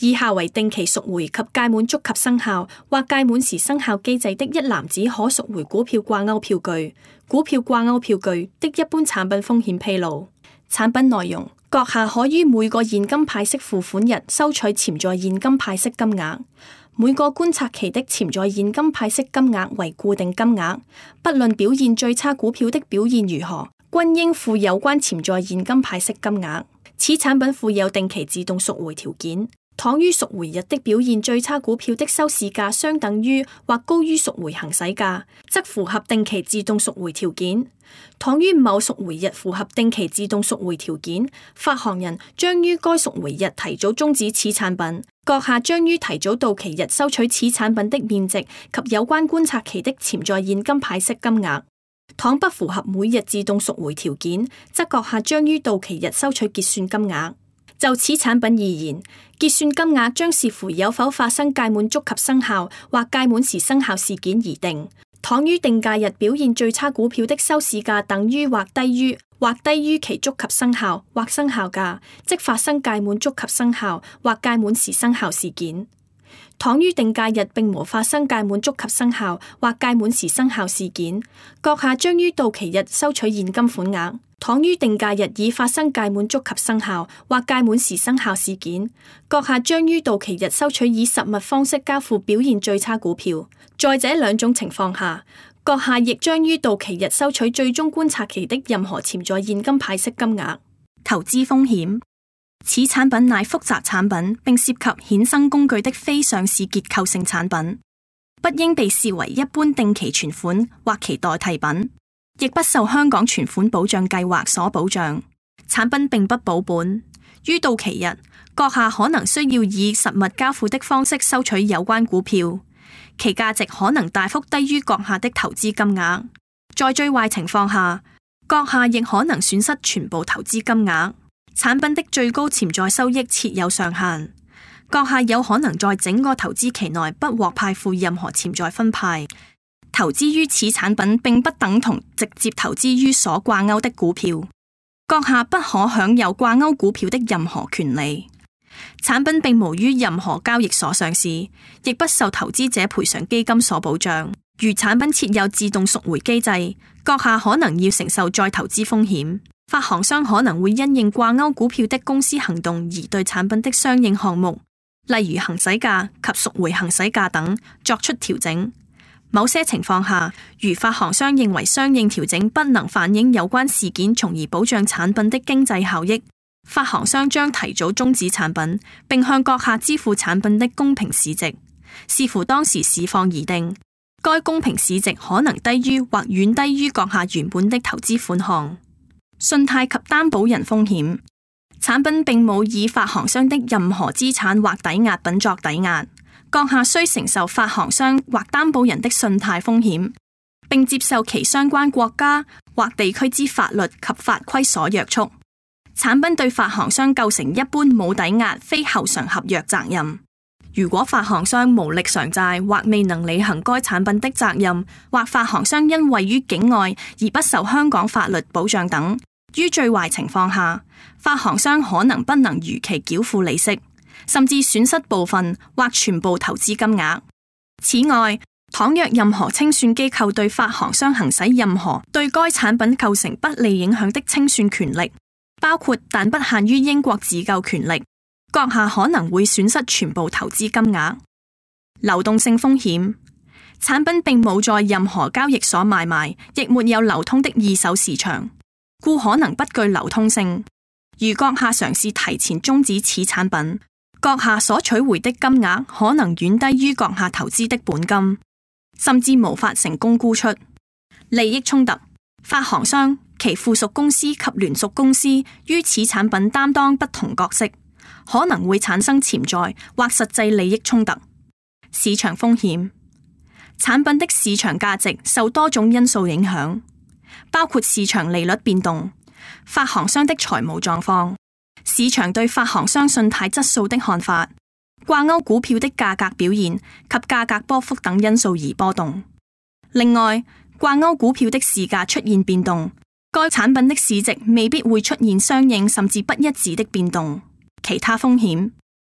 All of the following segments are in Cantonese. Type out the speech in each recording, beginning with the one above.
以下為定期贖回及屆滿觸及生效或屆滿時生效機制的一籃子可贖回股票掛鈎票據。股票掛鈎票據的一般產品風險披露。產品內容：閣下可於每個現金派息付款日收取潛在現金派息金額，每個觀察期的潛在現金派息金額為固定金額，不論表現最差股票的表現如何，均應付有關潛在現金派息金額。此產品附有定期自動贖回條件，倘於贖回日的表現最差股票的收市價相等於或高於贖回行使價，則符合定期自動贖回條件。倘於某贖回日符合定期自動贖回條件，發行人將於該贖回日提早終止此產品，閣下將於提早到期日收取此產品的面值及有關觀察期的潛在現金派息金額。倘不符合每日自動贖回條件，則閣下將於到期日收取結算金額。就此產品而言，結算金額將視乎有否發生屆滿觸及生效或屆滿時生效事件而定。倘於定價日表現最差股票的收市價等於或低於其觸及生效或生效價，即發生屆滿觸及生效或屆滿時生效事件。倘於定價日並無發生屆滿觸及生效或屆滿時生效事件，閣下將於到期日收取現金款額。倘於定價日已發生屆滿觸及生效或屆滿時生效事件，閣下將於到期日收取以實物方式交付表現最差股票。在這兩種情況下，閣下亦將於到期日收取最終觀察期的任何潛在現金派息金額。投資風險：此產品乃複雜產品，並涉及衍生工具的非上市結構性產品，不應被視為一般定期存款或其代替品，亦不受香港存款保障計劃所保障。產品並不保本，於到期日，閣下可能需要以實物交付的方式收取有關股票，其價值可能大幅低於閣下的投資金額。在最壞情況下，閣下亦可能損失全部投資金額。產品的最高潛在收益設有上限，閣下有可能在整個投資期內不獲派付任何潛在分派。投資於此產品並不等同直接投資於所掛鈎的股票，閣下不可享有掛鈎股票的任何權利。產品並無於任何交易所上市，亦不受投資者賠償基金所保障。如產品設有自動贖回機制，閣下可能要承受再投資風險。發行商可能會因應掛鈎股票的公司行動而對產品的相應項目，例如行使價及贖回行使價等作出調整。某些情況下，如發行商認為相應調整不能反映有關事件，從而保障產品的經濟效益，發行商將提早終止產品，並向閣下支付產品的公平市值，視乎當時市況而定。該公平市值可能低於或遠低於閣下原本的投資款項。信貸及擔保人風險：產品並冇以發行商的任何資產或抵押品作抵押，閣下需承受發行商或擔保人的信貸風險，並接受其相關國家或地區之法律及法規所約束。產品對發行商構成一般冇抵押非後償合約責任。如果發行商無力償債或未能履行該產品的責任，或發行商因位於境外而不受香港法律保障等，於最壞情況下，發行商可能不能如期繳付利息，甚至損失部分或全部投資金額。此外，倘若任何清算機構對發行商行使任何對該產品構成不利影響的清算權力，包括但不限於英國自救權力，閣下可能會損失全部投資金額。流動性風險：產品並冇在任何交易所買賣，亦沒有流通的二手市場，故可能不具流通性。如閣下嘗試提前終止此產品，閣下所取回的金額可能遠低於閣下投資的本金，甚至無法成功沽出。利益衝突：發行商、其附屬公司及聯屬公司於此產品擔當不同角色，可能會產生潛在或實際利益衝突。市場風險：產品的市場價值受多種因素影響，包括市場利率變動、發行商的財務狀況、市場對發行商信貸質素的看法、掛鈎股票的價格表現及價格波幅等因素而波動。另外，掛鈎股票的市價出現變動，該產品的市值未必會出現相應甚至不一致的變動。其他風險：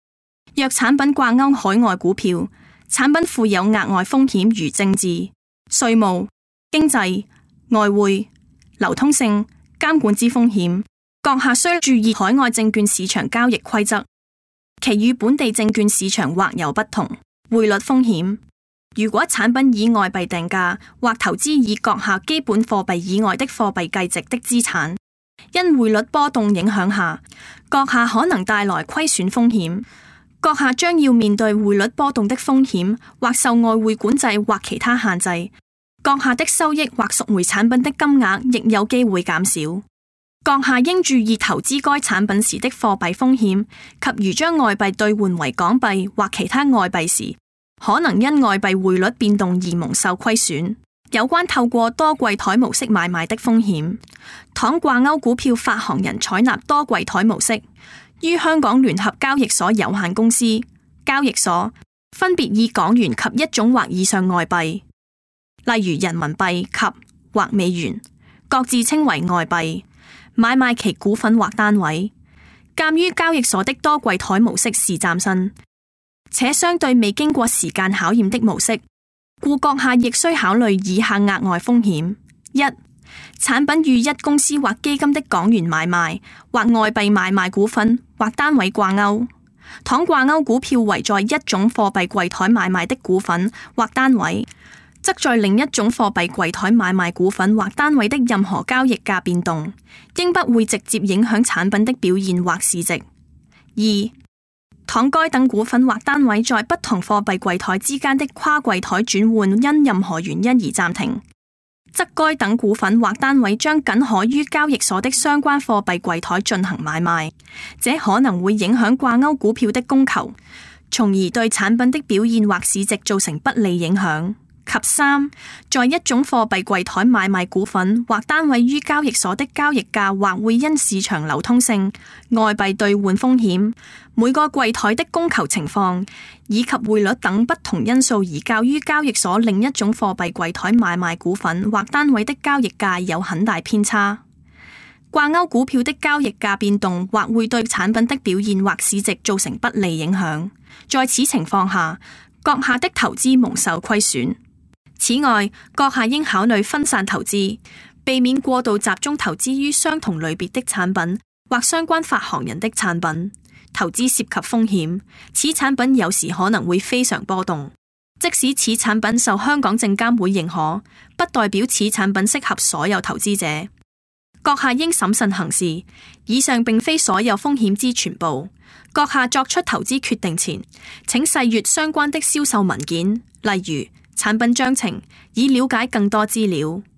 若產品掛鈎海外股票，產品附有額外風險如政治、稅務、經濟、外匯、流通性、監管之風險，閣下需注意海外證券市場交易規則，其與本地證券市場或有不同。匯率風險，如果產品以外幣定價或投資以閣下基本貨幣以外的貨幣計值的資產，因匯率波動影響下，閣下可能帶來虧損風險。閣下將要面對匯率波動的風險，或受外匯管制或其他限制。閣下的收益或贖回產品的金額亦有機會減少。閣下應注意投資該產品時的貨幣風險，及如將外幣兌換為港幣或其他外幣時，可能因外幣匯率變動而蒙受虧損。有關透過多櫃台模式買賣的風險，倘掛鈎股票發行人採納多櫃台模式，於香港聯合交易所有限公司交易所分別以港元及一種或以上外幣，例如人民幣及或美元，各自稱為外幣，買賣其股份或單位。鑒於交易所的多櫃台模式是嶄新且相對未經過時間考驗的模式，故閣下亦需考慮以下額外風險：一、產品與一公司或基金的港元買賣或外幣買賣股份或單位掛鈎，倘掛鈎股票為在一種貨幣櫃台買賣的股份或單位，則在另一種貨幣櫃台買賣股份或單位的任何交易價變動，應不會直接影響產品的表現或市值。二、倘該等股份或單位在不同貨幣櫃台之間的跨櫃台轉換因任何原因而暫停，則該等股份或單位將僅可於交易所的相關貨幣櫃台進行買賣，這可能會影響掛鈎股票的供求，從而對產品的表現或市值造成不利影響。及三，在一種貨幣櫃台買賣股份或單位於交易所的交易價或會因市場流通性、外幣兌換風險、每個櫃台的供求情況以及匯率等不同因素而較於交易所另一種貨幣櫃台買賣股份或單位的交易價有很大偏差。掛鈎股票的交易價變動或會對產品的表現或市值造成不利影響，在此情況下，閣下的投資蒙受虧損。此外，閣下應考慮分散投資，避免過度集中投資於相同類別的產品或相關發行人的產品。投資涉及風險，此產品有時可能會非常波動。即使此產品受香港證監會認可，不代表此產品適合所有投資者。閣下應審慎行事。以上並非所有風險之全部。閣下作出投資決定前，請細閱相關的銷售文件，例如產品章程，以了解更多資料。